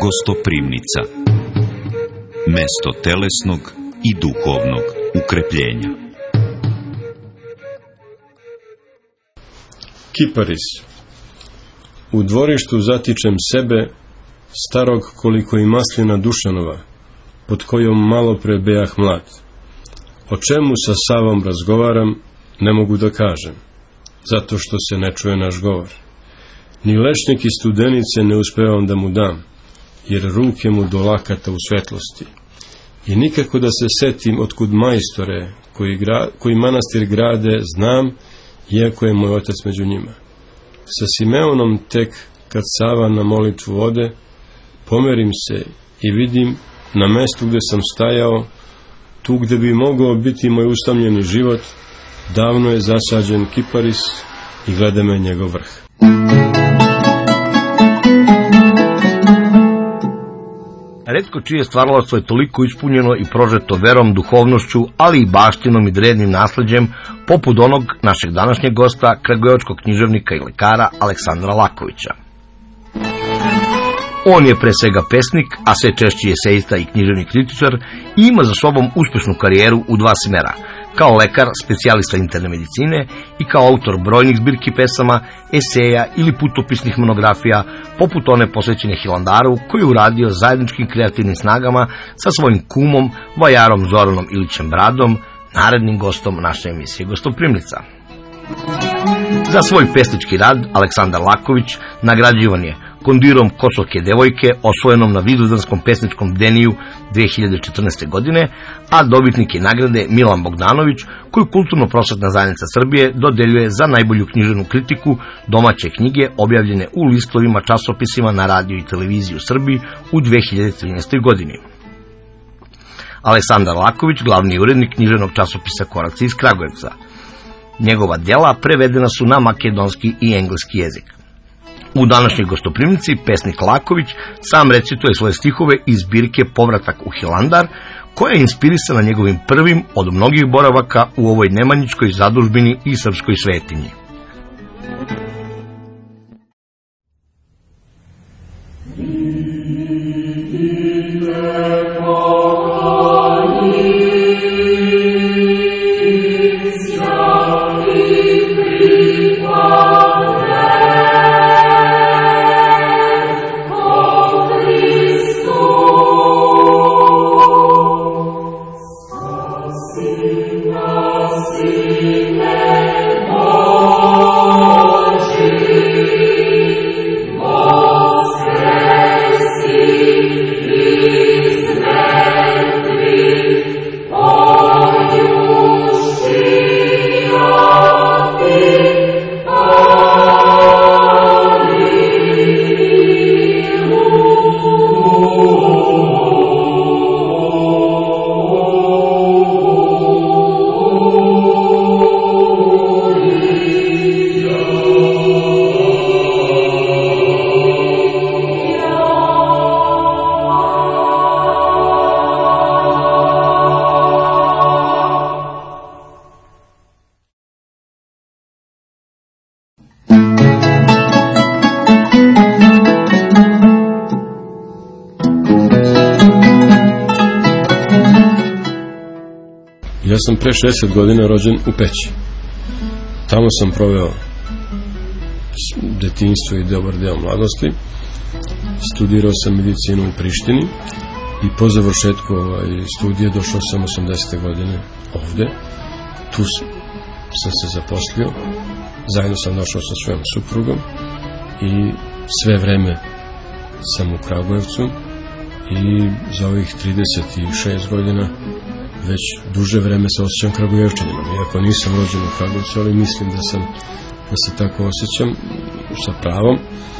Gostoprimnica. Mesto telesnog i duhovnog ukrepljenja. Kiparis. U dvorištu zatičem sebe, starog koliko i maslina Dušanova, pod kojom malo pre bejah mlad. O čemu sa Savom razgovaram, ne mogu da kažem, zato što se ne čuje naš govor. Ni lešnik iz Studenice ne uspevam da mu dam, jer ruke mu do lakata u svetlosti. I nikako da se setim otkud majstore, koji manastir grade, znam, iako je moj otac među njima. Sa Simeonom tek, kad Sava na molitvu ode, pomerim se i vidim na mestu gde sam stajao, tu gde bi mogao biti moj usamljeni život, davno je zasađen kiparis i gleda me njegov vrh. Retko čije stvaralaštvo je toliko ispunjeno i prožeto verom, duhovnošću, ali i baštinom i drednim nasleđem, poput onog našeg današnjeg gosta, kragujevačkog književnika i lekara Aleksandra Lakovića. On je pre svega pesnik, a sve češće je esejista i književni kritičar i ima za sobom uspešnu karijeru u dva smera, kao lekar, specijalista interne medicine i kao autor brojnih zbirki pesama, eseja ili putopisnih monografija, poput one posvećene Hilandaru, koju je uradio zajedničkim kreativnim snagama sa svojim kumom, vajarom Zoranom Ilićem Bradom, narednim gostom naše emisije Gostoprimnica. Za svoj pesnički rad Aleksandar Laković nagrađivan je Kondirom Kosoke devojke, osvojenom na Vidovdanskom pesničkom bdeniju 2014. godine, a dobitnik je nagrade Milan Bogdanović, koju Kulturno-prosvetna zajednica Srbije dodeljuje za najbolju književnu kritiku domaće knjige objavljene u listovima, časopisima, na radiju i televiziji u Srbiji u 2013. godini. Aleksandar Laković, glavni urednik književnog časopisa Koraci iz Kragujevca. Njegova djela prevedena su na makedonski i engleski jezik. U današnjoj Gostoprimnici pesnik Laković sam recituje svoje stihove iz zbirke Povratak u Hilandar, koja je inspirisana njegovim prvim od mnogih boravaka u ovoj nemanjičkoj zadužbini i srpskoj svetinji. Ja sam pre 60 godina rođen u Peći. Tamo sam proveo detinjstvo i dobar deo mladosti. Studirao sam medicinu u Prištini i po završetku studije došao sam 80. godine ovde. Tu sam se zaposlio. Zajedno sam došao sa svojom suprugom i sve vreme sam u Kragujevcu i za ovih 36 godina već duže vreme se osjećam Kragujevčaninom, iako nisam rođen u Kragujevcu, ali mislim da se tako osjećam sa pravom.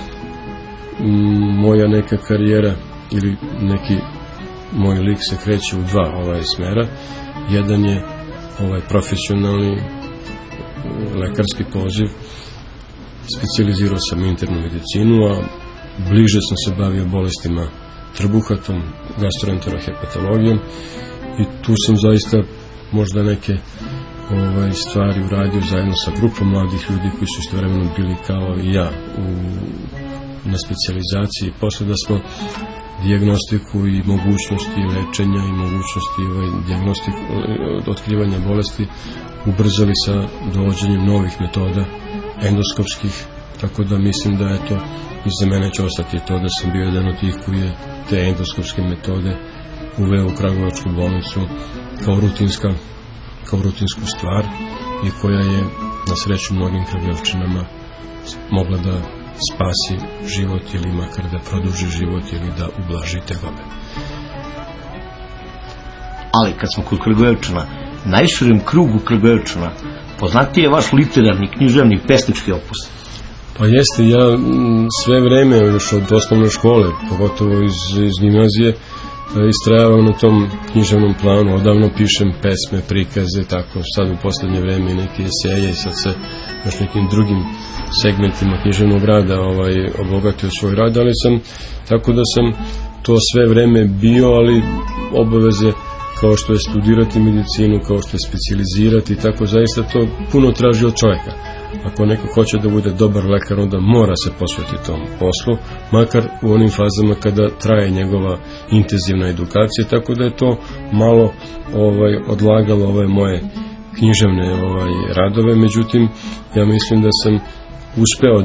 Moja neka karijera ili neki moj lik se kreće u dva smera. Jedan je profesionalni lekarski poziv, specijalizirao sam internu medicinu, a bliže sam se bavio bolestima trbuha, tom gastroenterohepatologijom, i tu sam zaista možda neke stvari uradio zajedno sa grupom mladih ljudi koji su istovremeno bili kao i ja na specijalizaciji. Posle da smo dijagnostiku i mogućnosti lečenja i mogućnosti otkrivanja bolesti ubrzali sa dovođenjem novih metoda endoskopskih, tako da mislim da eto i za mene će ostati to da sam bio jedan od tih koji je te endoskopske metode uveo u Kragujevačku bolnicu kao rutinsku stvar i koja je na sreću mnogim Kragujevčanima mogla da spasi život ili makar da produži život ili da ublaži tegobe. Ali kad smo kod Kragujevčana, najširem krugu Kragujevčana, poznati je vaš literarni, književni, pesnički opus. Pa jeste, ja sve vreme, još od osnovne škole, pogotovo iz gimnazije, istrajavam na tom književnom planu, odavno pišem pesme, prikaze, tako, sad u poslednje vreme neke eseje i sad se još nekim drugim segmentima književnog rada obogatio svoj rad, ali tako da sam to sve vreme bio, ali obaveze kao što je studirati medicinu, kao što je specijalizirati, tako zaista to puno traži od čovjeka. Ako neko hoće da bude dobar lekar, onda mora se posvetiti tom poslu, makar u onim fazama kada traje njegova intenzivna edukacija, tako da je to malo odlagalo ove moje književne radove. Međutim, ja mislim da sam uspeo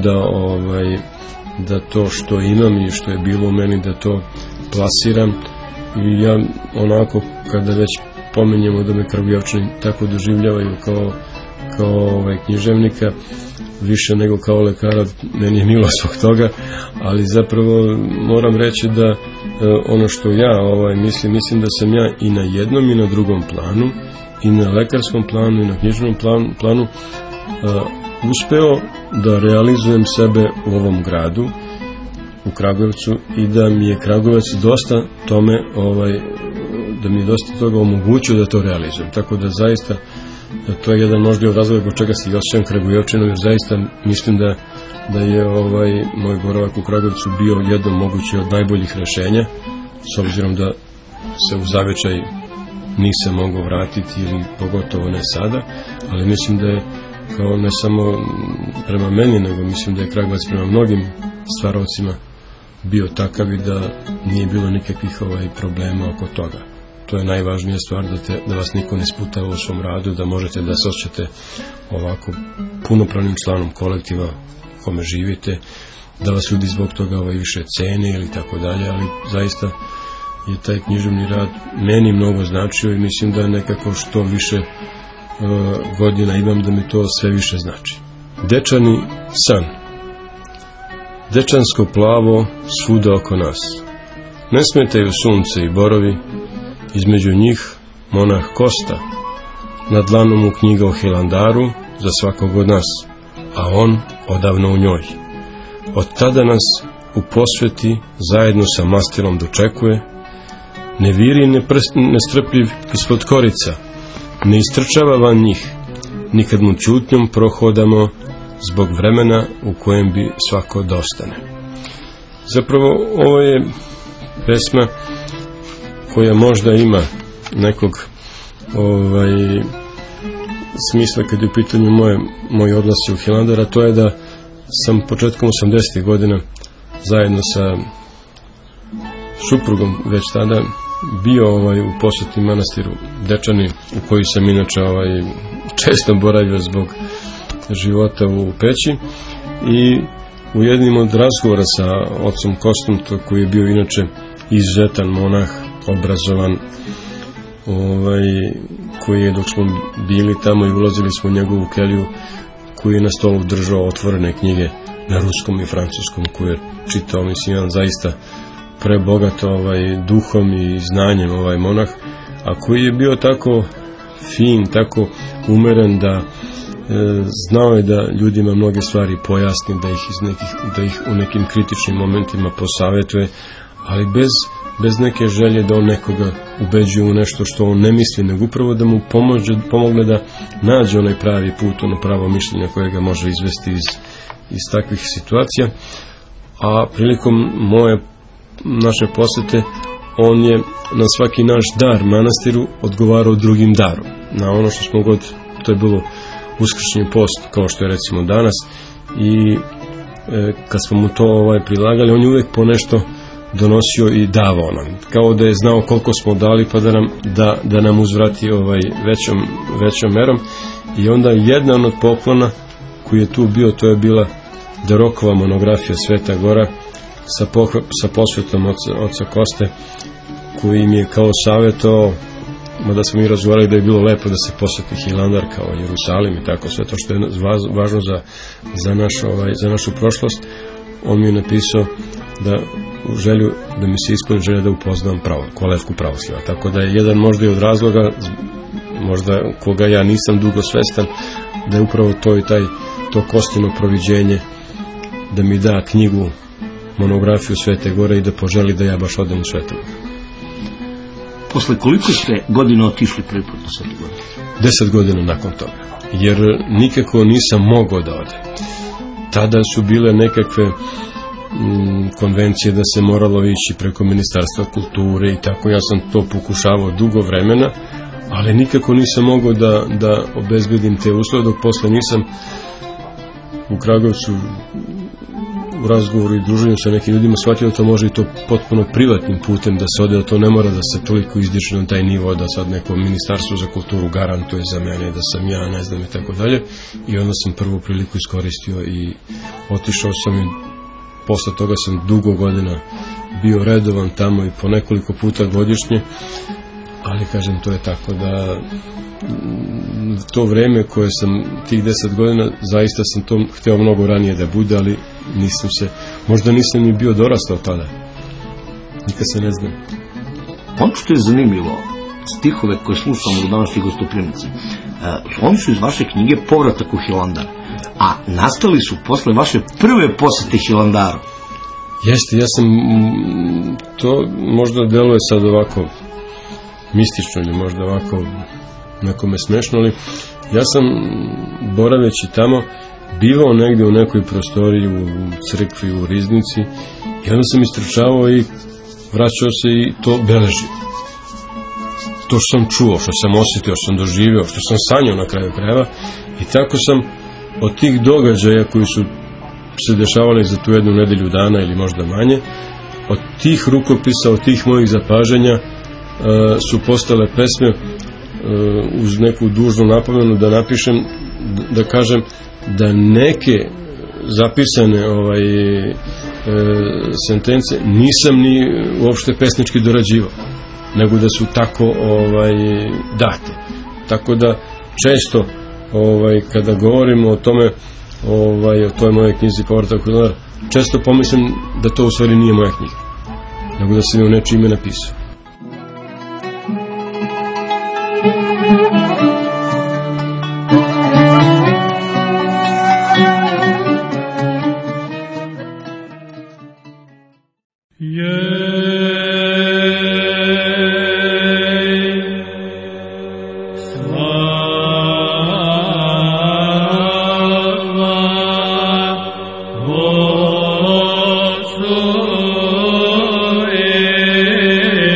da to što imam i što je bilo u meni, da to plasiram. I ja onako, kada već pominjemo da me Kragujevčani tako doživljavaju kao književnika, više nego kao lekara, meni je milo zbog toga, ali zapravo moram reći da ono što ja mislim da sam ja i na jednom i na drugom planu, i na lekarskom planu i na književnom planu uspeo da realizujem sebe u ovom gradu, u Kragujevcu, i da mi je Kragujevac dosta tome, da mi je dosta toga omogućio da to realizujem. Tako da zaista to je jedan možda od razloga zbog čega se osjećam Kragujevčanom, jer zaista mislim da je moj boravak u Kragujevcu bio jedno moguće od najboljih rešenja, s obzirom da se u zavičaj nisam mogao vratiti, ili pogotovo ne sada, ali mislim da je kao ne samo prema meni, nego mislim da je Kragujevac prema mnogim stvarovcima bio takav i da nije bilo nikakvih problema oko toga. To je najvažnija stvar, da vas niko ne sputava u svom radu, da možete da se osjećate ovako punopravnim članom kolektiva u kome živite, da vas ljudi zbog toga više cene ili tako dalje, ali zaista je taj književni rad meni mnogo značio i mislim da nekako što više godina imam da mi to sve više znači. Dečani san. Dečansko plavo svuda oko nas. Ne smetaju sunce i borovi, između njih monah Kosta, na dlanu mu knjiga o Hilandaru za svakog od nas, a on odavno u njoj. Od tada nas u posveti zajedno sa mastilom dočekuje, ne viri nestrpljiv ispod korica, ne istrčava van njih, nikad mu ćutnjom prohodamo zbog vremena u kojem bi svako da ostane. Zapravo ovo je pesma koja možda ima nekog smisla kad je u pitanju moji odlasci u Hilandar, a to je da sam početkom 80. godina zajedno sa suprugom već tada bio u poseti manastiru Dečani, u koji sam inače često boravio zbog života u Peći, i u jednim od razgovora sa ocom Kostom, koji je bio inače izuzetan monah, obrazovan, koji je, dok smo bili tamo i ulazili smo u njegovu keliju, koji je na stolu držao otvorene knjige na ruskom i francuskom, koje je čitao, mislim, jedan zaista prebogat duhom i znanjem monah, a koji je bio tako fin, tako umeren da znao je da ljudima mnoge stvari pojasni, da ih u nekim kritičnim momentima posavjetuje, ali bez neke želje da on nekoga ubeđuje u nešto što on ne misli, nego upravo da mu pomogne da nađe onaj pravi put, ono pravo mišljenje koje ga može izvesti iz takvih situacija. A prilikom naše posete, on je na svaki naš dar manastiru odgovarao drugim darom. Na ono što smo god, to je bilo uskršnji post, kao što je recimo danas, i kad smo mu to prilagali, on je uvijek po nešto donosio i davao nam, kao da je znao koliko smo dali, pa da nam uzvrati većom merom. I onda jedan od poklona koji je tu bio, to je bila Derokova monografija Sveta Gora sa posvetom oca Koste, koji im je kao savjetovao, mada smo mi razgovarali da je bilo lepo da se posveti Hilandar kao Jerusalim i tako, sve to što je važno za našu prošlost. On mi je napisao da u želju da mi se ispuni želja da upoznam kolevku pravoslavlja. Tako da je jedan možda i od razloga, možda koga ja nisam dugo svestan, da je upravo to Kostino proviđenje da mi da knjigu, monografiju Svete Gore i da poželi da ja baš odem u Svetu Goru. Posle koliko ste godina otišli prvi put na Svetu Goru? 10 godina nakon toga, jer nikako nisam mogao da odem. Tada su bile nekakve konvencije da se moralo ići preko Ministarstva kulture i tako. Ja sam to pokušavao dugo vremena, ali nikako nisam mogao da obezbedim te uslove, dok posle nisam u Kragujevcu u razgovoru i druženju sa nekim ljudima shvatio da to može i to potpuno privatnim putem da se ode, da to ne mora da se toliko izdiče na taj nivo da sad neko Ministarstvo za kulturu garantuje za mene, da sam ja, ne znam i tako dalje. I onda sam prvu priliku iskoristio i otišao sam i posle toga sam dugo godina bio redovan tamo i po nekoliko puta godišnje, ali kažem, to je tako da to vreme koje sam, tih 10 godina, zaista sam to hteo mnogo ranije da bude, ali možda nisam ni bio dorastao tada. Nikad se ne znam. Ono što je zanimljivo, stihove koje slušamo u današnjoj gostoprimnici, oni su iz vaše knjige Povratak u Hilandar, a nastali su posle vaše prve posete Hilandaru. Jeste, ja sam, to možda deluje sad ovako mistično ili možda ovako nekome smešno, ali ja sam, boraveći tamo, bivao negde u nekoj prostoriji, u crkvi, u riznici, i onda sam istrčavao i vraćao se i to beležio. To što sam čuo, što sam osjetio, što sam doživio, što sam sanjao na kraju krajeva, i tako sam od tih događaja koji su se dešavali za tu jednu nedelju dana ili možda manje, od tih rukopisa, od tih mojih zapažanja su postale pesme uz neku dužnu napomenu da napišem, da kažem da neke zapisane sentence nisam ni uopšte pesnički dorađivao, nego da su tako date. Tako da često kada govorimo o tome, o toj moje knjizi Povratak u Hilandar, često pomislim da to u stvari nije moja knjiga, nego da sam je u nečije ime napisao. Oh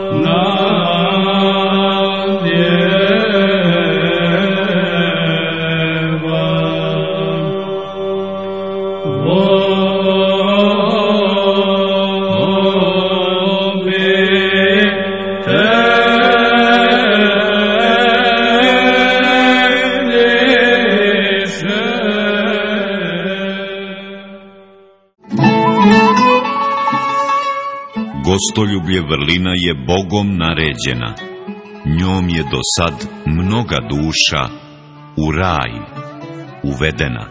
Gostoljublje vrlina je Bogom naređena, njom je do sad mnoga duša u raj uvedena.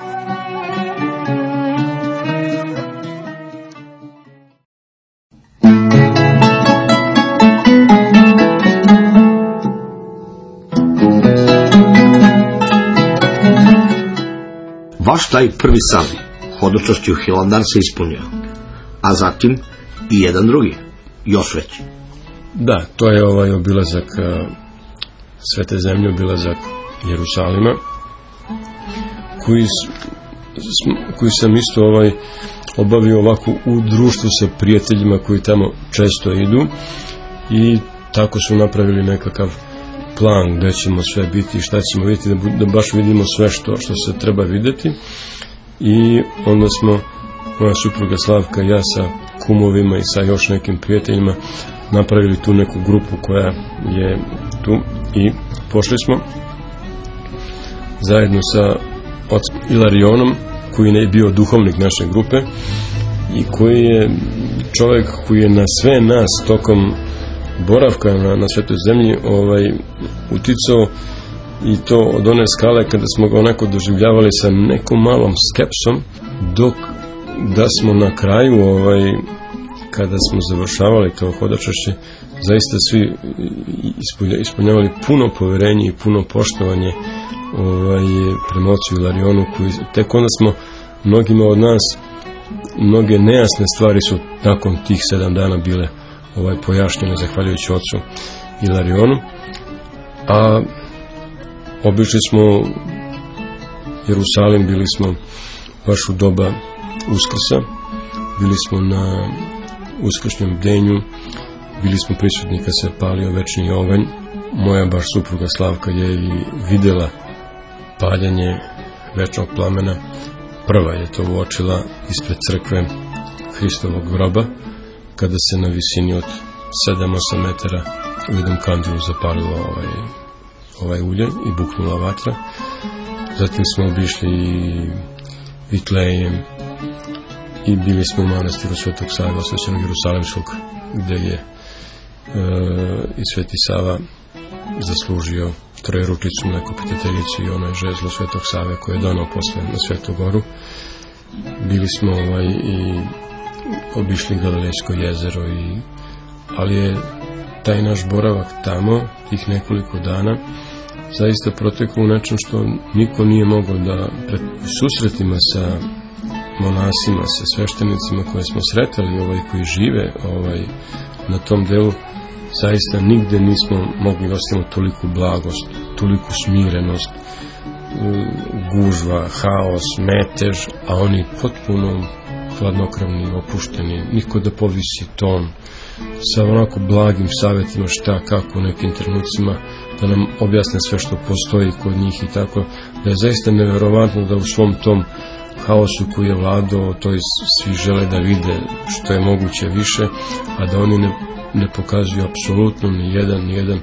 Vaš taj prvi san hodočašću Hilandar se ispunio, a zatim i jedan drugi, još veći. Da, to je obilazak Svete zemlje, obilazak Jerusalima, koji sam isto obavio ovako u društvu sa prijateljima koji tamo često idu, i tako su napravili nekakav plan gde ćemo sve biti i šta ćemo vidjeti, da baš vidimo sve što se treba vidjeti. I onda smo, moja supruga Slavka i ja sa kumovima i sa još nekim prijateljima, napravili tu neku grupu koja je tu, i pošli smo zajedno sa ocem Ilarionom, koji je bio duhovnik naše grupe i koji je čovjek koji je na sve nas tokom boravka na Svetoj zemlji uticao, i to od one skale kada smo ga onako doživljavali sa nekom malom skepsom, dok da smo na kraju kada smo završavali to hodočašće, zaista svi ispunjavali puno poverenje i puno poštovanje prema ocu Ilarionu, koji tek onda smo mnogima od nas, mnoge nejasne stvari su nakon tih 7 dana bile pojašnjene zahvaljujući ocu Ilarionu. A obišli smo Jerusalim, bili smo baš u doba Uskrsa, bili smo na uskršnjem bdenju, bili smo prisutni kad se palio večni oganj. Moja baš supruga Slavka je i videla paljenje večnog plamena. Prva je to uočila ispred crkve Hristovog groba, kada se na visini od 7-8 metara u jednom kandilu zapalilo ovaj ulje i buknula vatra. Zatim smo obišli i Vitlejem i bili smo u manastiru Svetog Save, osvećenog Jerusalimskog, gde je i Sveti Sava zaslužio trojeručicu mlekopitateljicu i onaj žezlo Svetog Save koje je donao posle na Svetu Goru. Bili smo i obišli Galilejsko jezero, ali je taj naš boravak tamo, tih nekoliko dana, zaista protekao u nečem što niko nije mogao da susretima sa monasima, sa sveštenicima koje smo sretali, koji žive na tom delu, zaista nigde nismo mogli da ostavimo toliku blagost, toliku smirenost, gužva, haos, metež, a oni potpuno hladnokravni, opušteni, niko da povisi ton, sa onako blagim savjetima šta, kako u nekim trenucima, da nam objasne sve što postoji kod njih i tako, da je zaista neverovatno da u svom tom haosu koji je vladao, to svi žele da vide što je moguće više, a da oni ne pokazuju apsolutno ni jedan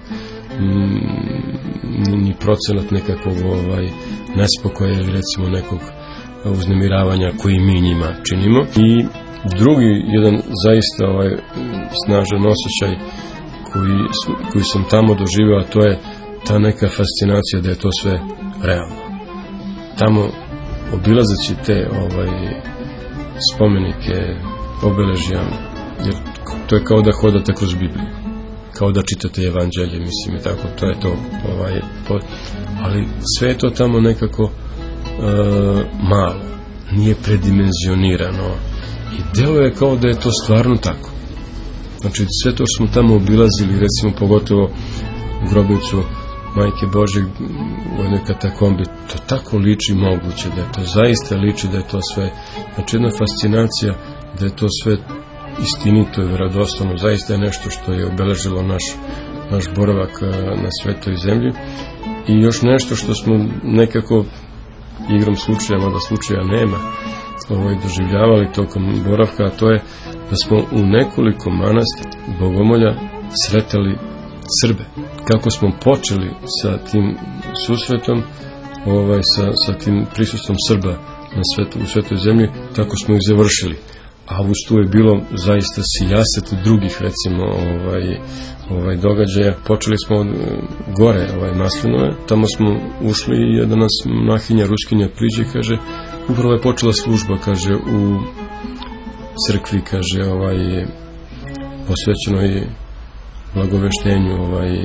ni procenat nekakvog nespokoja ili recimo nekog uznemiravanja koji mi njima činimo. I drugi jedan zaista snažan osjećaj koji sam tamo doživio, a to je ta neka fascinacija da je to sve realno. Tamo, obilazeći te spomenike, obeležja, jer to je kao da hodate kroz Bibliju, kao da čitate evanđelje, mislim, i tako, to je to, ali sve je to tamo nekako malo, nije predimenzionirano i deluje kao da je to stvarno tako. Znači, sve to što smo tamo obilazili, recimo pogotovo u grobnicu Majke Božje u jednoj katakombi, to tako liči moguće, da je to zaista liči, da je to sve, znači jedna fascinacija, da je to sve istinito i verodostojno, zaista je nešto što je obeležilo naš boravak na svetoj zemlji. I još nešto što smo nekako igrom slučaja, mada slučaja nema, doživljavali tokom boravka, a to je da smo u nekoliko manastira bogomolja sretali Srbe. Kako smo počeli sa tim susretom, sa tim prisustvom Srba u svetoj zemlji, tako smo ih završili. A uz tu je bilo zaista sijaset drugih, recimo, događaja. Počeli smo od gore, Maslinove, tamo smo ušli i jedna nas monahinja, ruskinja, priđe, kaže, upravo je počela služba, kaže, u crkvi, kaže, posvećenoj blagoveštenju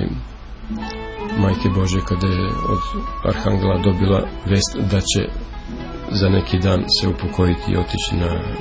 Majke Božje, kada je od Arhangela dobila vest da će za neki dan se upokojiti i otići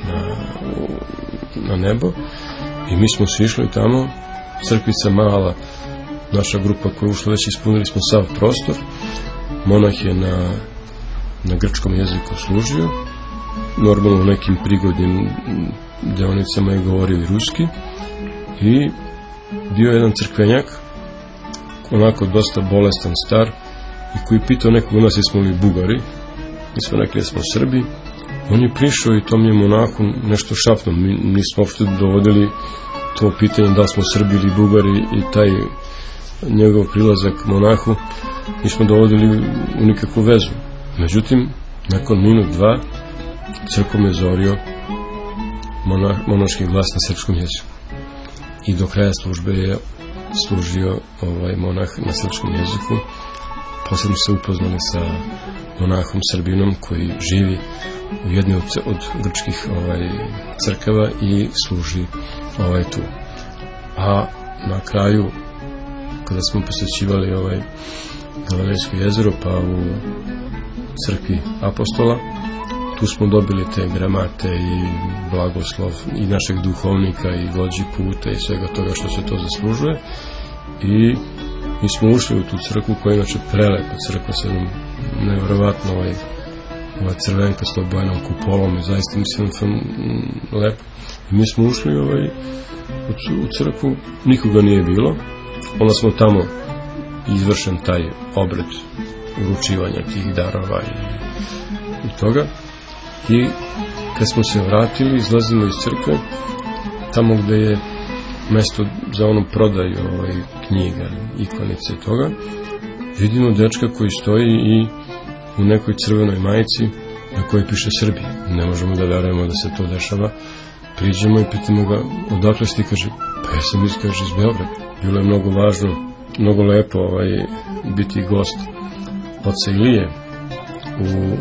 na nebo. I mi smo svi išli tamo, crkvica mala, naša grupa koja je ušla, već ispunili smo sav prostor. Monah je na grčkom jeziku služio, normalno u nekim prigodnim deonicama je govorio i ruski, i bio je jedan crkvenjak, onako dosta bolestan, star, i koji pitao nekog od nas jesmo li Bugari. Mi smo rekli da smo Srbi. On je prišao i tom je monahu nešto šapnuo. Mi nismo uopšte dovodili to pitanje da li smo Srbi ili Bugari, i taj njegov prilazak monahu nismo dovodili u nikakvu vezu. Međutim, nakon minut, dva, crkom je zorio monaški glas na srpskom jeziku. I do kraja službe je služio monah na srpskom jeziku. Posebno se upoznali sa monahom Srbinom koji živi u jednoj od grčkih crkava i služi tu. A na kraju, kada smo posjećivali Galilejsko jezero, pa u crkvi Apostola, tu smo dobili te gramate i blagoslov i našeg duhovnika i vođi puta i svega toga što se to zaslužuje. I mi smo ušli u tu crkvu koja je inače prelepa crkva sa jednom nevjerovatno crvenka s obojnom kupolom i zaista mislim lepo. I mi smo ušli u crkvu, nikoga nije bilo, onda smo tamo izvršen taj obred uručivanja tih darova i toga. I kad smo se vratili, izlazimo iz crkve, tamo gde je mesto za onu prodaju knjiga, ikonice toga, vidimo dečka koji stoji i u nekoj crvenoj majici na kojoj piše Srbija. Ne možemo da verujemo da se to dešava. Priđemo i pitamo ga, odakle si ti? Kaže, pa ja sam iz Beograda. Bilo je mnogo važno, mnogo lepo biti gost oca Ilije u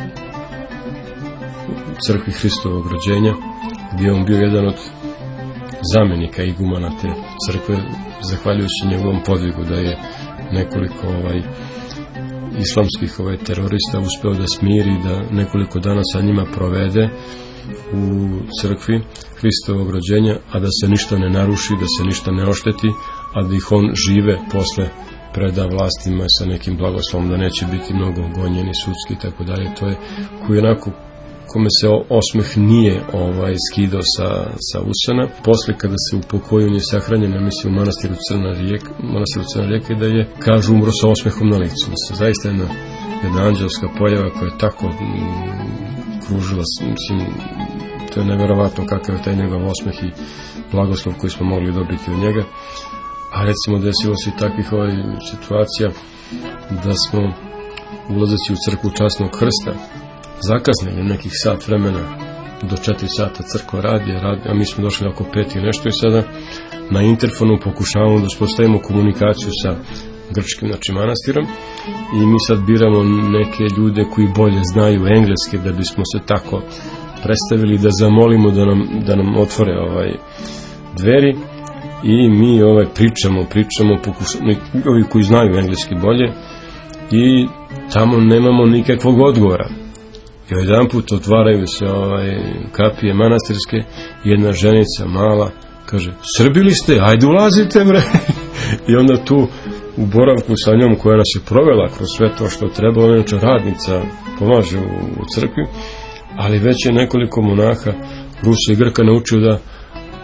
crkvi Hristovog rođenja, gdje je on bio jedan od zamenika igumana te crkve, zahvaljujući njegovom podvigu da je nekoliko islamskih terorista uspeo da smiri, da nekoliko dana sa njima provede u crkvi Hristovog rođenja, a da se ništa ne naruši, da se ništa ne ošteti, a da ih on žive posle preda vlastima sa nekim blagoslovom, da neće biti mnogo gonjeni sudski i tako dalje. To je koji onako kome se osmeh nije skidao sa usana. Posle kada se upokojio, on je sahranjen, mislim, u manastiru Crna rijeka, da je, kažu, umro sa osmehom na licu. Mislim, zaista jedna anđelska pojava koja je tako kružila, mislim, to je neverovatno kakav je taj njegov osmeh i blagoslov koji smo mogli dobiti od njega. A recimo desilo se i takvih situacija da smo, ulazeći u crkvu Časnog Krsta, zakasnili nekih sat vremena, do 4 sata crkva radi, a mi smo došli oko 5 i nešto, i sada na interfonu pokušavamo da uspostavimo komunikaciju sa grčkim, znači, manastirom, i mi sad biramo neke ljude koji bolje znaju engleski da bismo se tako predstavili, da zamolimo da nam otvore dveri, i mi pričamo, ovi koji znaju engleski bolje, i tamo nemamo nikakvog odgovora. I jedan put otvaraju se kapije manastirske, jedna ženica mala kaže, Srbi li ste? Ajde ulazite, bre! I onda tu u boravku sa njom, koja nas je provela kroz sve to što treba, ona je radnica, pomaže u crkvi, ali već je nekoliko monaha, Rusa i Grka, naučio da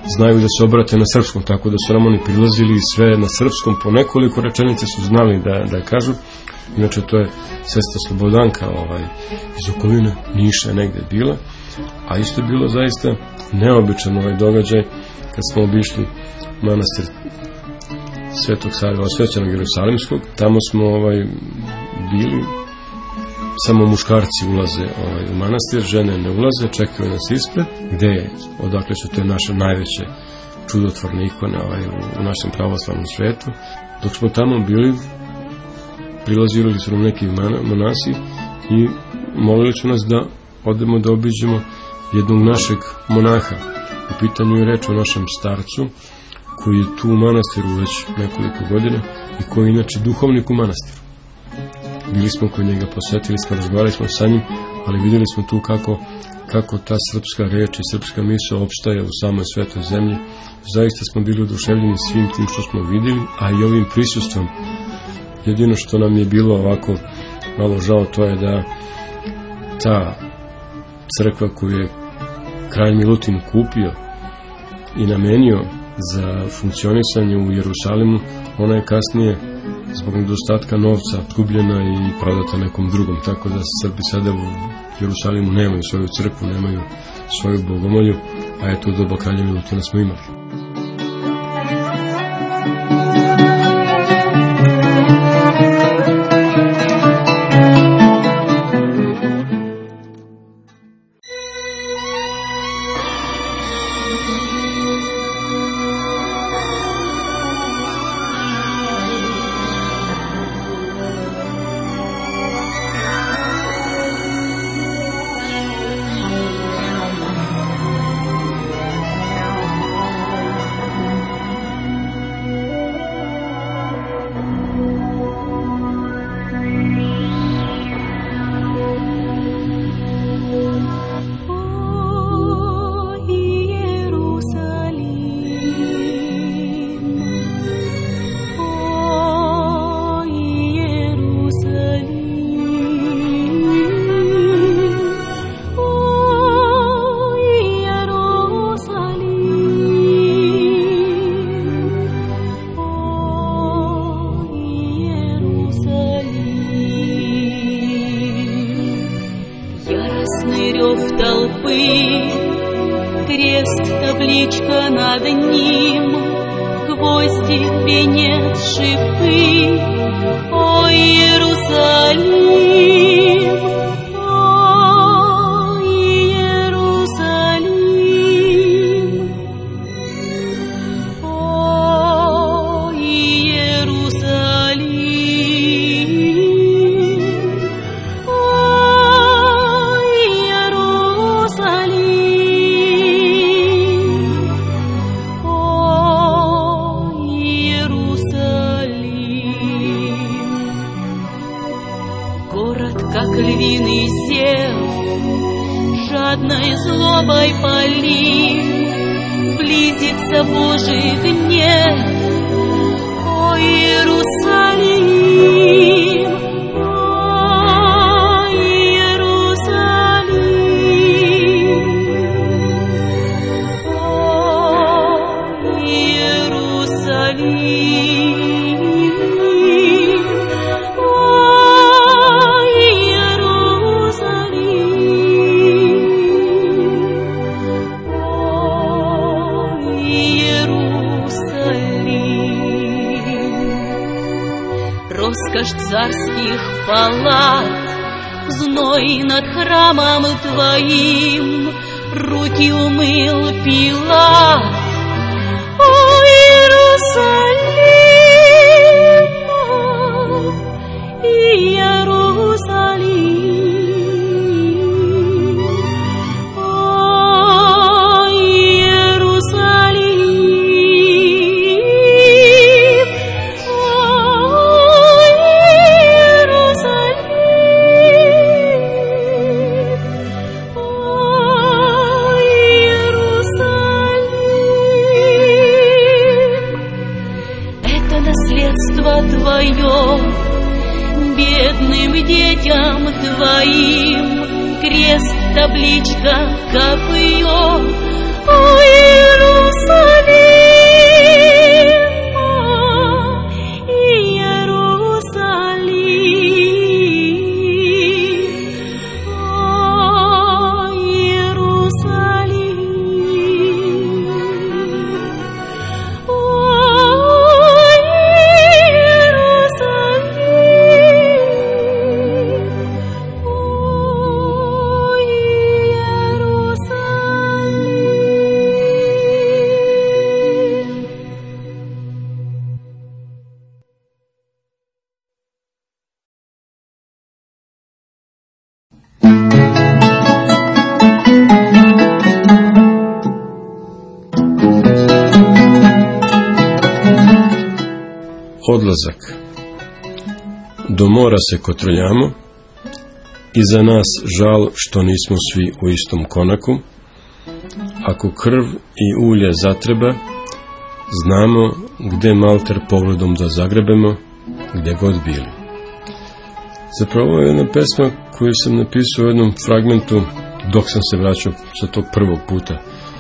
znaju da se obrate na srpskom, tako da su nam oni prilazili sve na srpskom, po nekoliko rečenice su znali da kažu. Inače, to je sestra Slobodanka iz okoline Niša negde bila, a isto je bilo zaista neobičan događaj kad smo obišli manastir Svetog Save Osvećenog Jerusalimskog. Tamo smo bili, samo muškarci ulaze u manastir, žene ne ulaze, čekaju nas ispred, odakle su te naše najveće čudotvorne ikone u našem pravoslavnom svetu. Dok smo tamo bili, prilazili su nam neki monasi i molili su nas da odemo da obiđemo jednog našeg monaha. U pitanju je reč o našem starcu koji je tu u manastiru već nekoliko godina i koji je inače duhovnik u manastiru. Bili smo kod njega, posetili smo, razgovarali smo sa njim, ali vidjeli smo tu kako ta srpska reč i srpska misao opstaje u samoj svetoj zemlji. Zaista smo bili oduševljeni svim tim što smo vidjeli, a i ovim prisustvom. Jedino što nam je bilo ovako malo žao, to je da ta crkva koju je kralj Milutin kupio i namenio za funkcionisanje u Jerusalimu, ona je kasnije zbog nedostatka novca izgubljena i prodata nekom drugom, tako da Srbi sada u Jerusalimu nemaju svoju crkvu, nemaju svoju bogomolju, a eto u doba kralja Milutina smo imali. Крест, табличка над ним, гвозди, венец, шипы. О, Иерусалим, о, Иерусалим, о, Иерусалим, о, Иерусалим, о, Иерусалим. Город, как львиный зев, жадной злобой палит, близится Божий гнев. О, Иерусалим, о, Иерусалим, о, Иерусалим, о, роскошь царских палат, зной над храмом твоим, руки умыл Пилат. О, Иерусалим, о, Иерусалим, о, Иерусалим, Твое бедным детям твоим, крест, табличка, копье. О, Иерусалим. Odlazak. Do mora se kotrljamo, i za nas žal što nismo svi u istom konaku. Ako krv i ulje zatreba, znamo gde malter pogledom da zagrebemo, gde god bili. Zapravo ovo je jedna pesma koju sam napisao u jednom fragmentu dok sam se vraćao sa tog prvog puta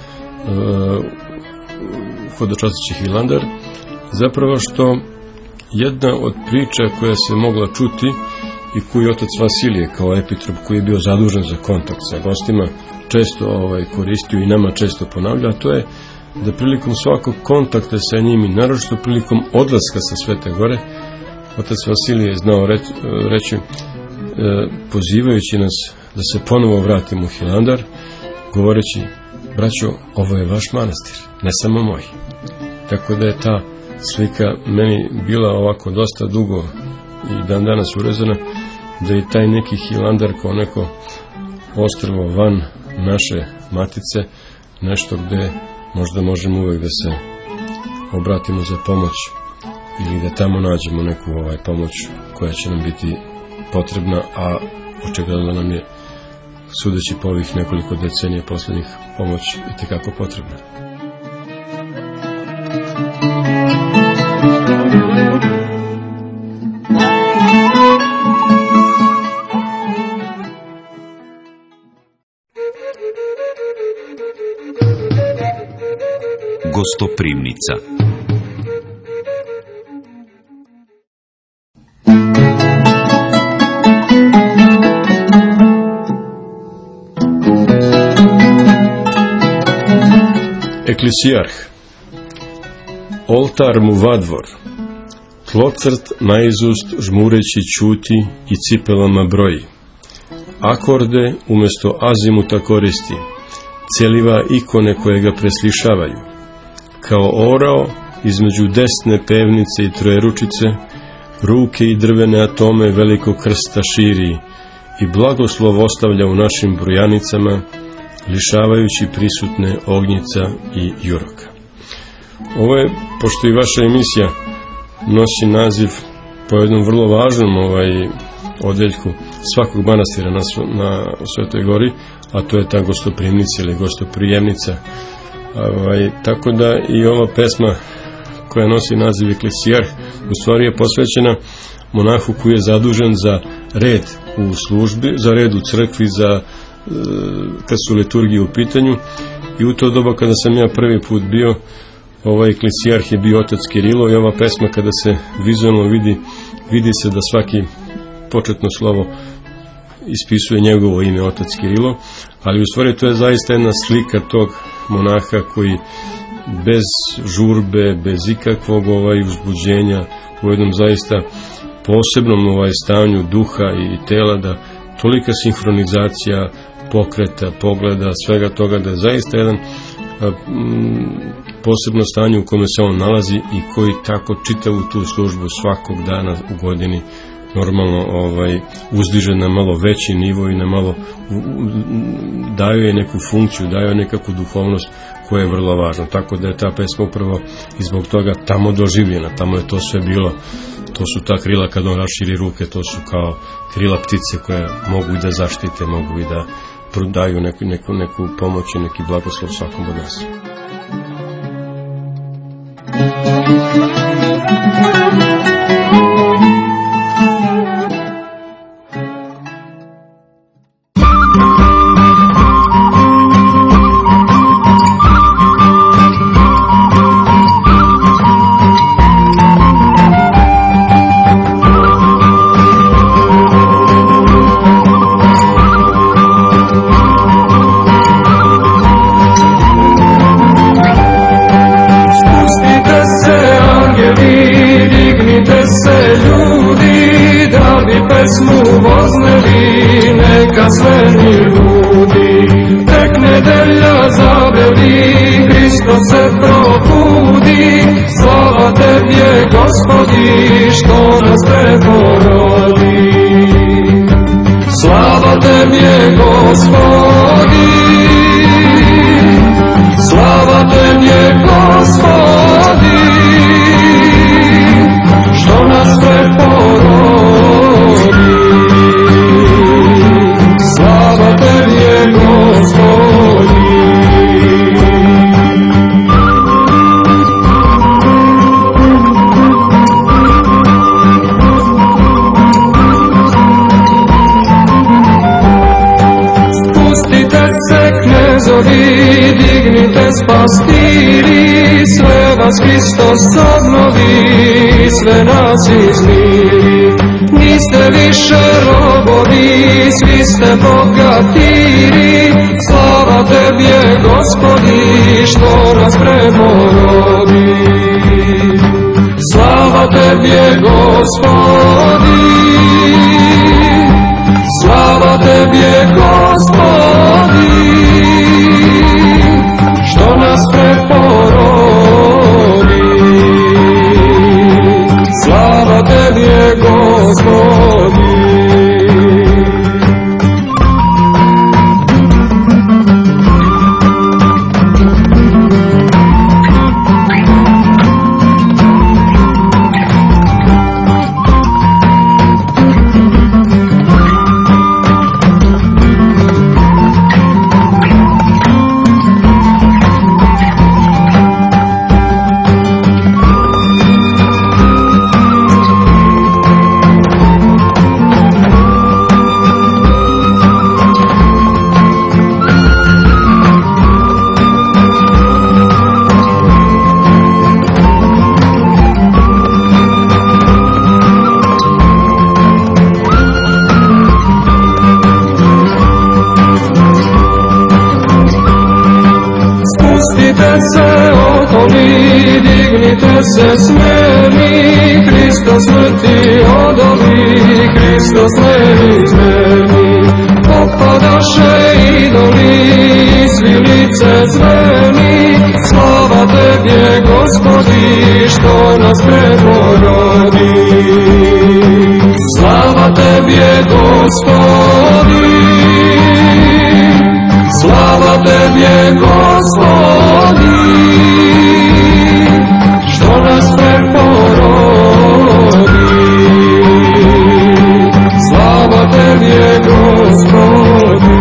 hodočasteći Hilandar. Zapravo što jedna od priča koja se mogla čuti i koju je otac Vasilije kao epitrop koji je bio zadužen za kontakt sa gostima često koristio i nama često ponavlja, to je da prilikom svakog kontakta sa njim i naročito prilikom odlaska sa Svete Gore, otac Vasilije je znao reći, pozivajući nas da se ponovo vratimo u Hilandar, govoreći: braćo, ovo je vaš manastir, ne samo moj. Tako da je ta slika meni bila ovako dosta dugo i dan danas urezana, da je taj neki Hilandar kao neko ostrvo van naše matice, nešto gde možda možemo uvek da se obratimo za pomoć ili da tamo nađemo neku pomoć koja će nam biti potrebna, a očigledno nam je, sudeći po ovih nekoliko decenija poslednjih, pomoć itekako potrebna. Gostoprimnica. Eklesijarh. Oltar mu vadvor, tlocrt naizust žmureći ćuti i cipelama broji. Akorde umesto azimuta koristi, celiva ikone koje ga preslišavaju. Kao orao između desne pevnice i trojeručice, ruke i drvene atome velikog krsta širi i blagoslov ostavlja u našim brojanicama, lišavajući prisutne ognjica i juroka. Ovo je, pošto i vaša emisija nosi naziv po jednom vrlo važnom odeljku svakog manastira na Svetoj Gori, a to je ta gostoprimnica ili gostoprijemnica. Tako da i ova pesma koja nosi naziv Eklesijarh u stvari je posvećena monahu koji je zadužen za red u službi, za red u crkvi, kad su liturgije u pitanju. I u to doba kada sam ja prvi put bio, ovaj eklesijarh je bio otac Kirilo, i ova pesma kada se vizualno vidi se da svaki početno slovo ispisuje njegovo ime, otac Kirilo, ali u stvari to je zaista jedna slika tog monaha koji bez žurbe, bez ikakvog uzbuđenja, u jednom zaista posebnom stanju duha i tela, da tolika sinhronizacija pokreta, pogleda, svega toga, da je zaista jedan posebno stanje u kome se on nalazi i koji tako čitavu tu službu svakog dana u godini normalno uzdiže na malo veći nivo i na malo daju je neku funkciju, daju je nekakvu duhovnost koja je vrlo važna. Tako da je ta pesma upravo i zbog toga tamo doživljena, tamo je to sve bilo. To su ta krila kad on raširi ruke, to su kao krila ptice koje mogu i da zaštite, mogu i da daju neku pomoć i neki blagoslov svakom od nas. pjesmu vozneli, neka sveni ljudi. Tek nedelja zabeli, Hristos se probudi. Slava Tebje, Gospodi, što nas preporodi. Slava Tebje, Gospodi, slava Tebje, Gospodi, što nas preporodi. Slava Tebje, Gospodi. Dignite spastiri, sve vas Hristos obnovi, sve nas izmiri. Niste više robovi, svi ste bogatiri. Slava Tebje, Gospodi, što nas preporodi. Slava Tebje, Gospodi, slava Tebje, Gospodi, što nas preporodi. Slava Tebje, Gospodi. Dignite se smeni, Hristos smrti odoli, Hristos neizmeni. Popadaše idoli, svi lice zveni, slava Tebje, Gospodi, što nas preporodi. Slava Tebje, Gospodi, slava Tebje, Gospodi, što nas preporodi. Slava Tebje, Gospodi.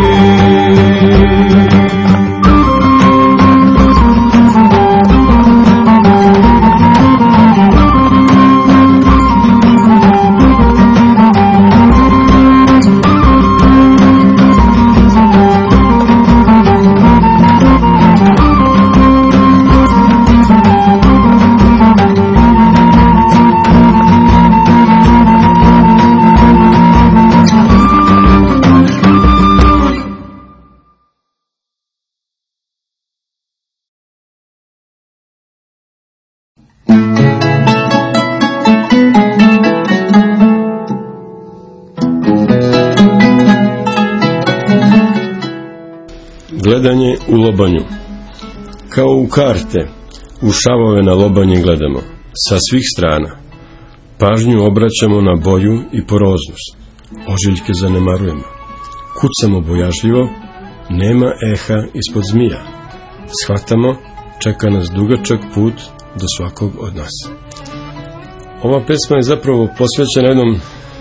Gledanje u lobanju. Kao u karte, u šavove na lobanje gledamo, sa svih strana. Pažnju obraćamo na boju i poroznost. Ožiljke zanemarujemo. Kucamo bojažljivo, nema eha ispod zmija. Shvatamo, čeka nas dugačak put do svakog od nas. Ova pesma je zapravo posvećena jednom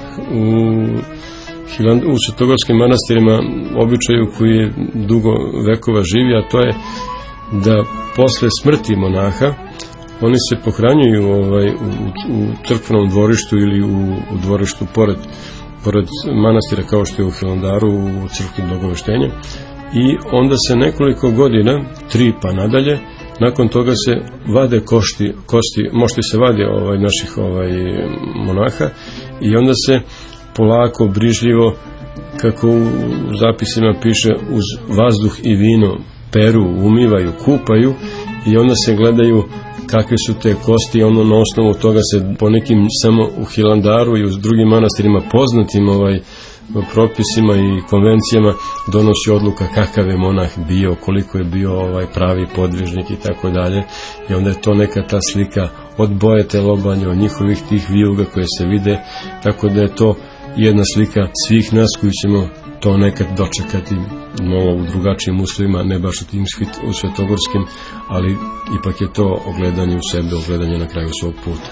u svetogorskim manastirima običaju koji je dugo vekova živi, a to je da posle smrti monaha oni se pohranjuju u crkvenom dvorištu ili u dvorištu pored manastira, kao što je u Hilandaru, u crkvi Blagoveštenja, i onda se nekoliko godina, 3 pa nadalje, nakon toga se vade mošti se vade naših monaha, i onda se polako, brižljivo, kako u zapisima piše, uz vazduh i vino peru, umivaju, kupaju, i onda se gledaju kakve su te kosti, ono na osnovu toga se po nekim samo u Hilandaru i u drugim manastirima poznatim propisima i konvencijama donosi odluka kakav je monah bio, koliko je bio pravi podvižnik i tako dalje. I onda je to neka ta slika od bojete lobanja, od njihovih tih vijuga koje se vide, tako da je to jedna slika svih nas koji ćemo to nekad dočekati malo u drugačijim uslovima, ne baš u tim svetogorskim, ali ipak je to ogledanje u sebe, ogledanje na kraju svog puta.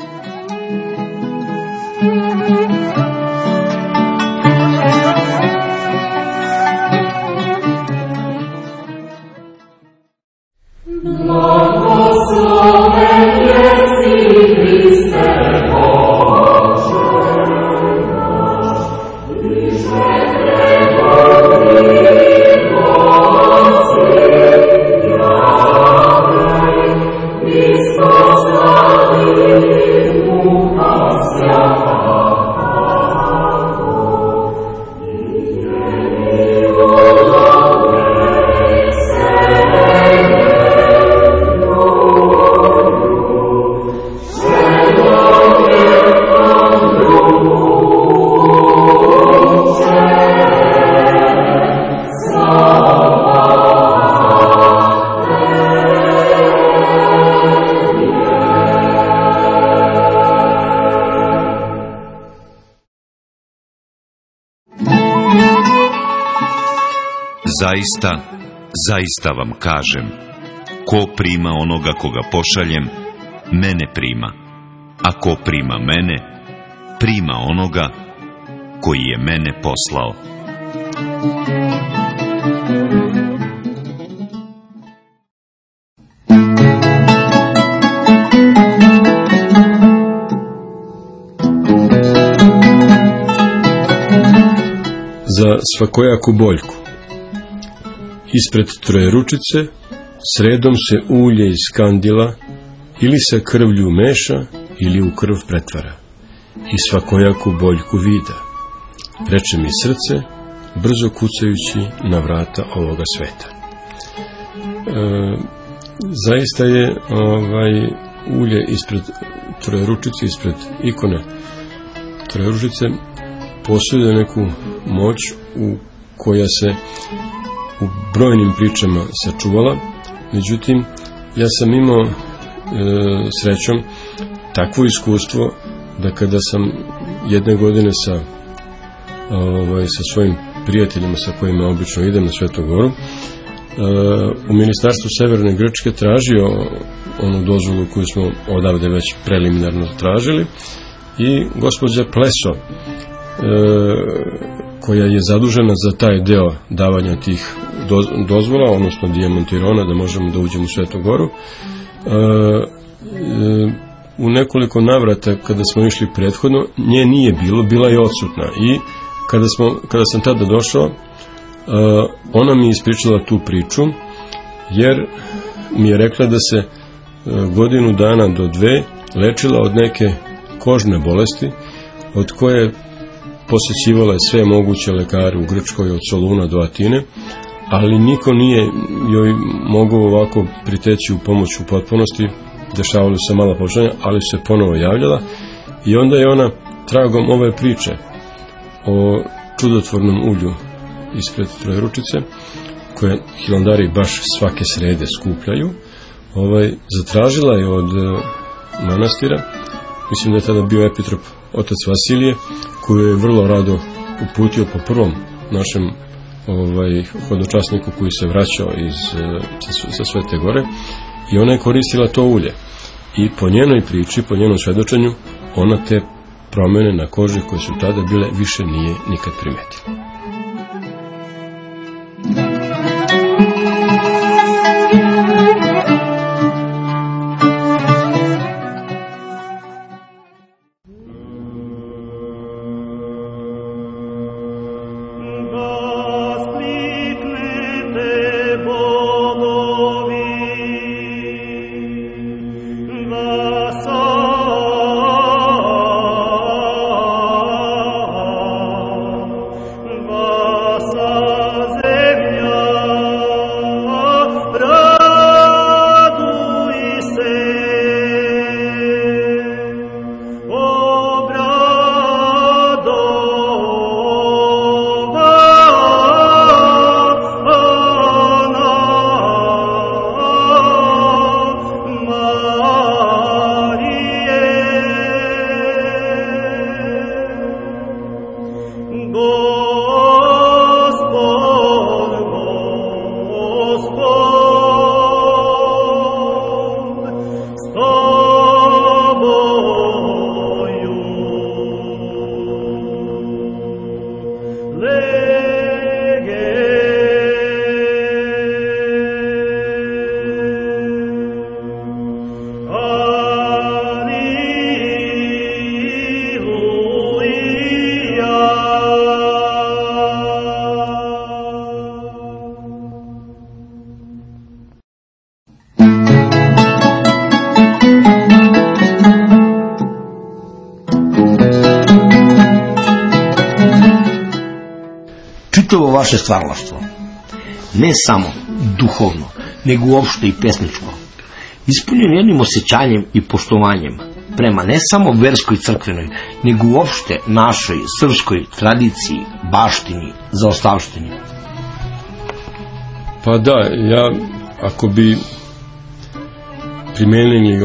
Zaista vam kažem, ko prima onoga koga pošaljem, mene prima, a ko prima mene, prima onoga koji je mene poslao. Za svakojaku boljku. Ispred trojeručice sredom se ulje iz kandila ili sa krvlju meša ili u krv pretvara i svakojaku boljku vida. Reče mi srce, brzo kucajući na vrata ovoga sveta. Zaista je ulje ispred trojeručice, ispred ikone trojeručice posjeduje neku moć koja se u brojnim pričama sačuvala. Međutim, ja sam imao srećom takvo iskustvo da kada sam jedne godine sa svojim prijateljima sa kojima obično idem na Svetu Goru, u Ministarstvu Severne Grčke tražio onu dozvolu koju smo odavde već preliminarno tražili, i gospođa Pleso, koja je zadužena za taj deo davanja tih dozvola, odnosno diamantirona, da možemo da uđemo u Svetu Goru, u nekoliko navrata kada smo išli prethodno, nje nije bilo, bila je odsutna, i kada sam tada došao, ona mi je ispričala tu priču, jer mi je rekla da se godinu dana do 2 lečila od neke kožne bolesti, od koje posjećivala je sve moguće lekare u Grčkoj, od Soluna do Atine, ali niko nije joj mogao ovako priteći u pomoć u potpunosti. Dešavali se mala poboljšanja, ali se ponovo javljala, i onda je ona tragom ove priče o čudotvornom ulju ispred trojeručice, koje hilandari baš svake srede skupljaju, zatražila je od manastira, mislim da je tada bio epitrop otac Vasilije, koju je vrlo rado uputio po prvom našem hodočasniku koji se vraćao sa Svete Gore, i ona je koristila to ulje. I po njenoj priči, po njenom svedočenju, ona te promene na koži koje su tada bile više nije nikad primetila. čitavo vaše stvaralaštvo, ne samo duhovno, nego uopšte i pesničko, ispunjeno jednim osjećanjem i poštovanjem prema ne samo verskoj crkvenoj, nego uopšte našoj srpskoj tradiciji, baštini, zaostavštini. Pa da, ja ako bi primenili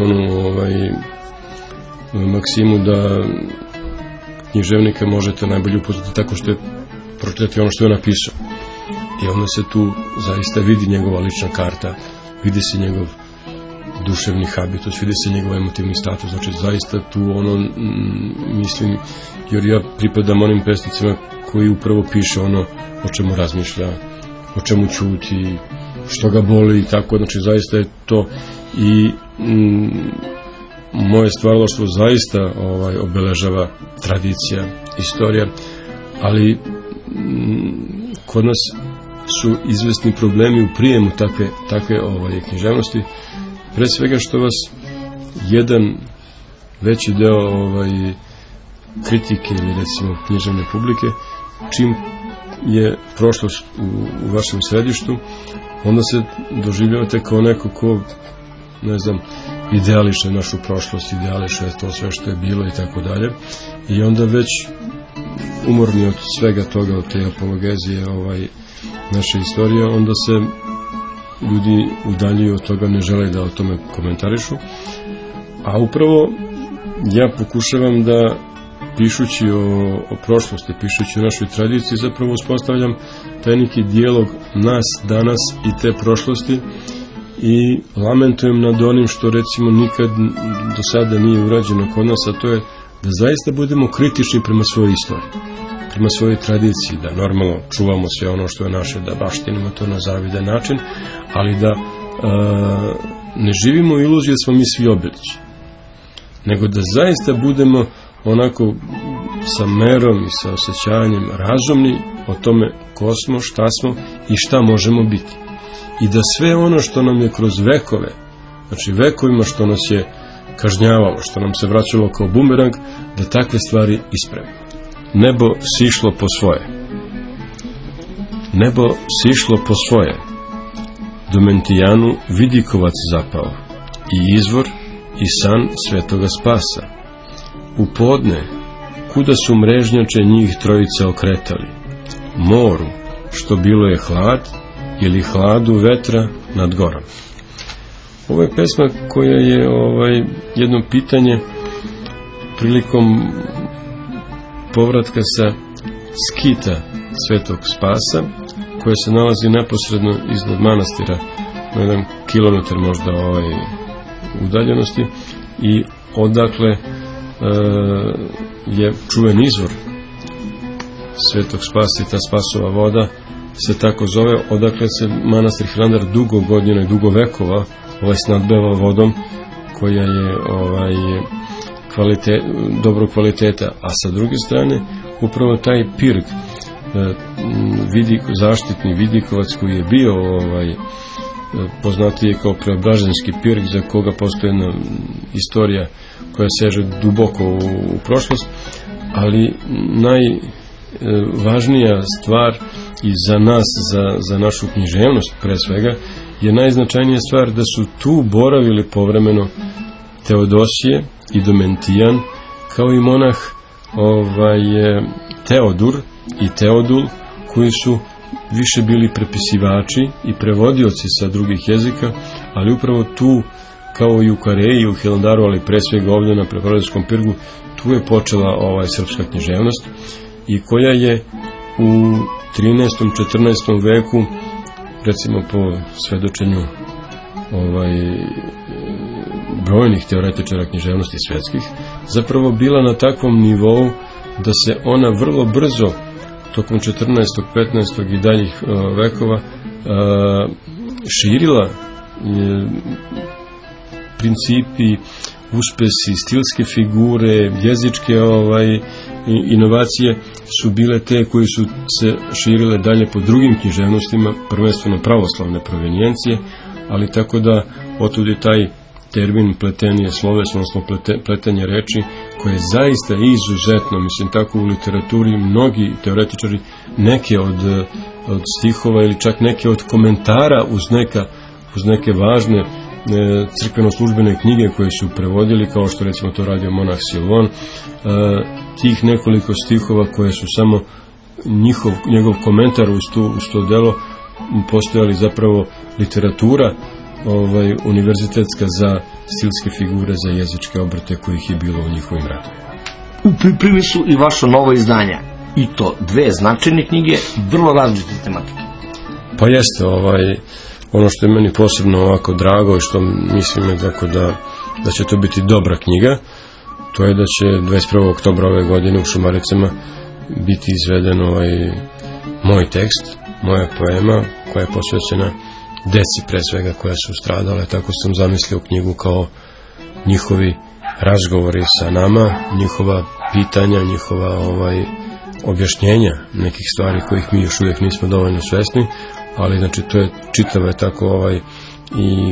maksimu da književnika možete najbolje upoznati tako što je pročitati ono što je napisao. I onda se tu zaista vidi njegova lična karta, vidi se njegov duševni habitus, vidi se njegov emotivni status, znači zaista tu mislim, jer ja pripadam onim pesnicima koji upravo piše ono o čemu razmišlja, o čemu ćuti, što ga boli i tako, znači zaista je to i moje stvaralaštvo zaista obeležava tradicija, istorija, ali kod nas su izvesni problemi u prijemu takve književnosti, pre svega što vas jedan veći deo kritike ili recimo književne publike, čim je prošlost u vašem središtu, onda se doživljavate kao neko ko, ne znam, ideališe našu prošlost, ideališe to sve što je bilo i tako dalje, i onda već umorni od svega toga, od te apologezije naše istorije, onda se ljudi udaljuju od toga, ne žele da o tome komentarišu. A upravo ja pokušavam da, pišući o prošlosti, pišući o našoj tradiciji, zapravo uspostavljam taj neki dijalog nas danas i te prošlosti i lamentujem nad onim što recimo nikad do sada nije urađeno kod nas, a to je da zaista budemo kritični prema svojoj istoriji, prema svojoj tradiciji, da normalno čuvamo sve ono što je naše, da baštinimo to na zavidan način, ali da ne živimo u iluziji da smo mi svi obilići, nego da zaista budemo onako sa merom i sa osjećanjem razumni o tome ko smo, šta smo i šta možemo biti. I da sve ono što nam je kroz vekove, znači vekovima što nas je kažnjavalo, što nam se vraćalo kao bumerang, da takve stvari ispravimo. Nebo sišlo po svoje. Nebo sišlo po svoje. Domentijanu vidikovac zapao, i izvor, i san svetoga Spasa. U podne, kuda su mrežnjače njih trojice okretali? Moru, što bilo je hlad, ili hladu vetra nad gorom. Ovo je pesma koja je jedno pitanje prilikom povratka sa skita Svetog Spasa, koje se nalazi neposredno iznad manastira, na 1 kilometar možda udaljenosti, i odakle je čuven izvor Svetog Spasa i ta Spasova voda se tako zove, odakle se manastir Hilandar dugo godina i dugo vekova snadbeva vodom koja je dobrog kvaliteta, a sa druge strane upravo taj pirg, zaštitni vidikovac koji je bio poznatiji kao Preobraženski pirg, za koga postoji jedna istorija koja seže duboko u prošlost, ali najvažnija stvar i za nas, za našu književnost pre svega, je najznačajnija stvar da su tu boravili povremeno Teodosije i Domentijan, kao i monah Teodur i Teodul, koji su više bili prepisivači i prevodioci sa drugih jezika, ali upravo tu, kao i u Kareji, u Hilandaru, ali pre svega ovdje na Preobraženskom pirgu, tu je počela srpska književnost, i koja je u 13. 14. veku, recimo po svedočenju brojnih teoretičara književnosti svetskih, zapravo bila na takvom nivou da se ona vrlo brzo tokom 14. 15. i daljih vekova širila. Principi, uspesi, stilske figure, jezičke inovacije su bile te koji su se širile dalje po drugim književnostima, prvenstveno pravoslavne provenijencije, ali tako da otud je taj termin pletenje slovesno, odnosno pletenje reči, koje je zaista izuzetno, mislim, tako u literaturi mnogi teoretičari neke od stihova ili čak neke od komentara uz neke važne crkveno-službene knjige koje su prevodili, kao što recimo to radio monah Silvon, tih nekoliko stihova koje su samo njegov komentar uz to delo postojali zapravo literatura univerzitetska za stilske figure, za jezičke obrte kojih je bilo u njihovim radovima. U pripremi su i vaša nova izdanja, i to 2 značajne knjige, vrlo različite tematike. Pa jeste, ono što je meni posebno ovako drago i što mislim je da će to biti dobra knjiga, to je da će 21. oktobra ove godine u Šumaricama biti izveden moj tekst, moja poema koja je posvećena deci pre svega koja su stradale. Tako sam zamislio knjigu kao njihovi razgovori sa nama, njihova pitanja, njihova objašnjenja nekih stvari kojih mi još uvijek nismo dovoljno svesni, ali znači to je čitave tako i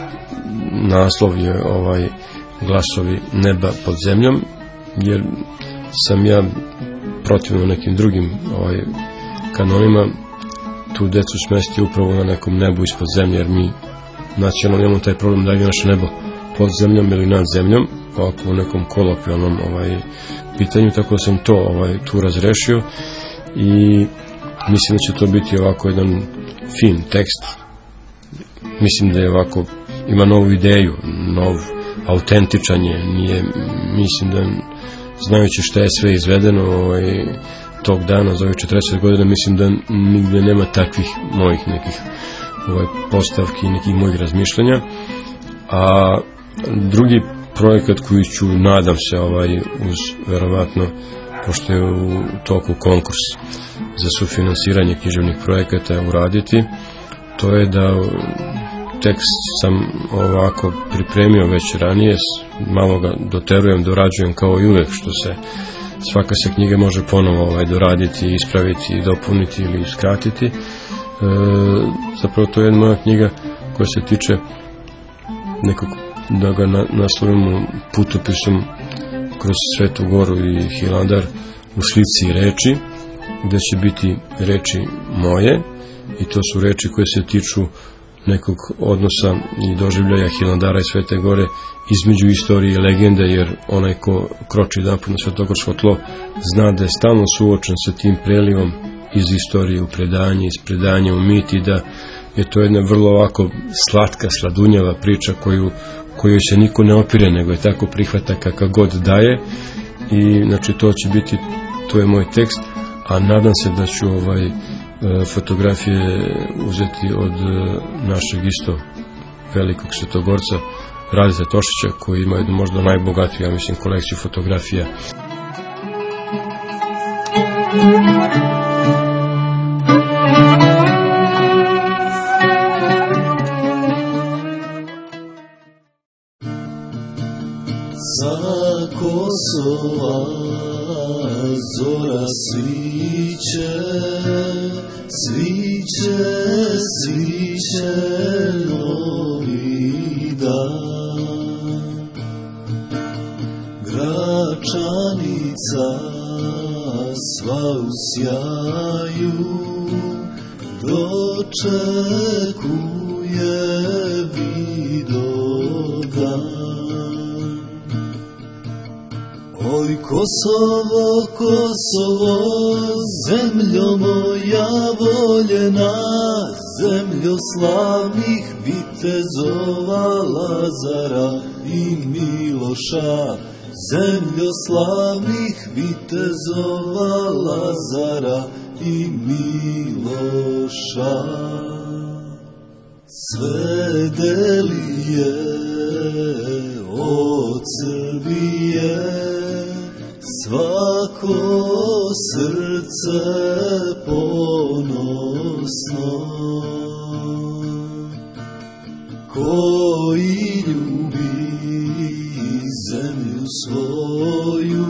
naslov je glasovi neba pod zemljom, jer sam ja protivno nekim drugim kanonima tu decu smesti upravo na nekom nebu ispod zemlje, jer mi nacionalno imamo taj problem da je naše nebo pod zemljom ili nad zemljom, ovako u nekom kolokvijalnom pitanju, tako sam to tu razrešio i mislim da će to biti ovako jedan fin tekst. Mislim da je ovako, ima novu ideju, autentičan je, mislim da znajući šta je sve izvedeno tog dana za ovih 40 godina, mislim da nigde nema takvih mojih nekih postavki i nekih mojih razmišljanja. A drugi projekat koji ću, nadam se, uz verovatno, pošto je u toku konkurs za sufinansiranje književnih projekata uraditi, to je da tekst sam ovako pripremio već ranije, malo ga doterujem, dorađujem kao i uvek, što se svaka se knjiga može ponovo doraditi, ispraviti, dopuniti ili skratiti. Zapravo to je jedna moja knjiga koja se tiče nekog, da ga naslovimo putopisom kroz Svetu Goru i Hilandar u slici reči, gde će biti reči moje, i to su reči koje se tiču nekog odnosa i doživljaja Hilandara i Svete Gore između istorije i legende, jer onaj ko kroči jedanput na svetogorsko tlo zna da je stalno suočen sa tim prelivom iz istorije u predanje, iz predanja u mit, i da je to jedna vrlo ovako slatka, sladunjava priča koju se niko ne opire, nego je tako prihvata kakav god daje. I znači to je moj tekst, a nadam se da ću fotografije uzeti od našeg isto velikog svetogorca Radeta Tošića, koji ima jednu možda najbogatiju, ja mislim, kolekciju fotografija. Sa Kosova zora sviće, sviće, sviće novi dan. Gračanica sva u sjaju dočekuje Vidovdan. Oj Kosovo, Kosovo, zemljo moja voljena, zemljo slavnih vitezova Lazara i Miloša, zemljo slavnih vitezova Lazara i Miloša. Sve delije od Srbije, svako srce ponosno, koji ljubi zemlju svoju,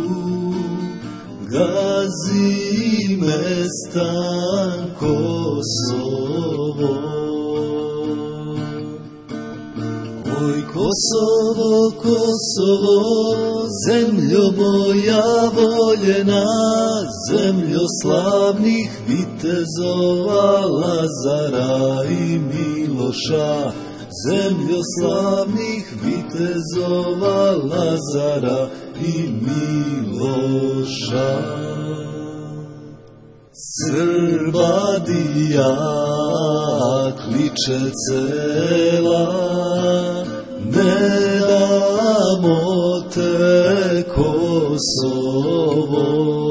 gazi mestan Kosovo. Oj Kosovo, Kosovo, zemljo moja voljena, zemljo slavnih vitezova Lazara i Miloša, zemljo slavnih vitezova Lazara i Miloša. Srbadija kliče cela, ne damo te Kosovo.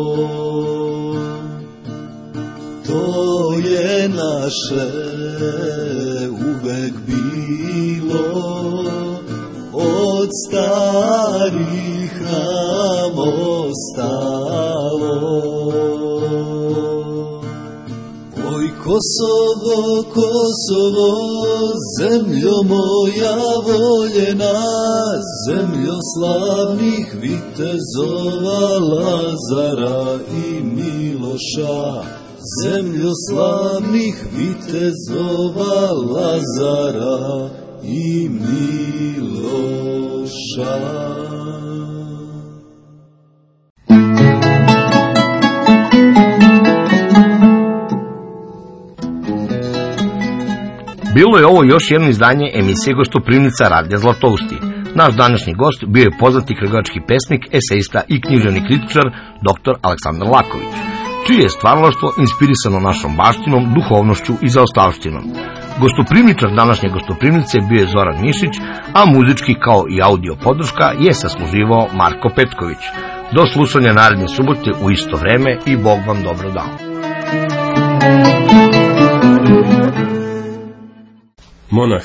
To je naše uvek bilo, od starih nam ostalo. Oj Kosovo, Kosovo, zemljo moja voljena, zemljo slavnih vitezova Lazara i Miloša, zemljo slavnih vitezova Lazara i Miloša. Bilo je ovo još jedno izdanje emisije Gostoprimnica Radija Zlatousti. Naš današnji gost bio je poznati kragujevački pesnik, esejista i književni kritičar dr. Aleksandar Laković, čije je stvaralaštvo inspirisano našom baštinom, duhovnošću i zaostavštinom. Gostoprimničar današnje Gostoprimnice bio je Zoran Mišić, a muzički kao i audio podrška je sasluživao Marko Petković. Do slušanja naredne subote u isto vreme i Bog vam dobro dao. Monah.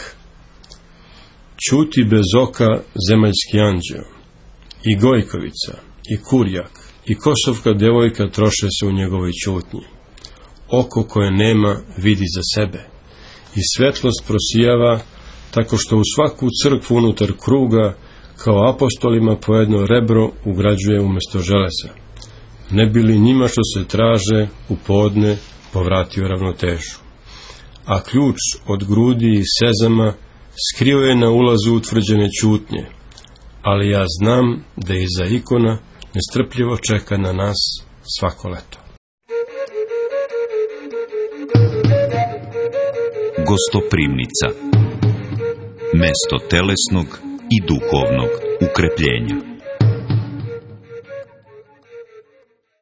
Ćuti bez oka zemaljski anđeo, i Gojkovica, i Kurjak, i kosovka devojka troše se u njegovoj ćutnji. Oko koje nema vidi za sebe, i svetlost prosijava tako što u svaku crkvu unutar kruga kao apostolima po jedno rebro ugrađuje umjesto železa, ne bi li njima što se traže u podne povratio ravnotežu. A ključ od grudi i sezama skrio je na ulazu utvrđene ćutnje, ali ja znam da iza ikona nestrpljivo čeka na nas svako leto. Gostoprimnica. Mesto telesnog i duhovnog ukrepljenja.